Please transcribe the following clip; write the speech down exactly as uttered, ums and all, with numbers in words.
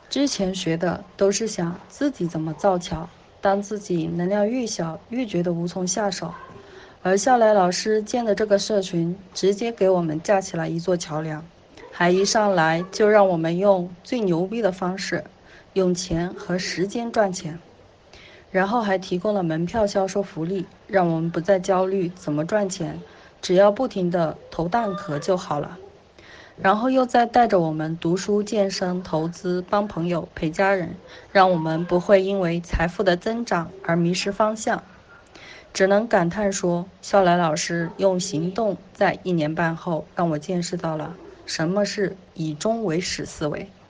之前学的都是想自己怎么造桥，当自己能量越小，越觉得无从下手。而笑来老师建的这个社群，直接给我们架起了一座桥梁，还一上来就让我们用最牛逼的方式，用钱和时间赚钱，然后还提供了门票销售福利，让我们不再焦虑怎么赚钱，只要不停的投蛋壳就好了。然后又在带着我们读书、健身、投资、帮朋友、陪家人，让我们不会因为财富的增长而迷失方向。只能感叹说，笑来老师用行动在一年半后让我见识到了什么是以终为始思维。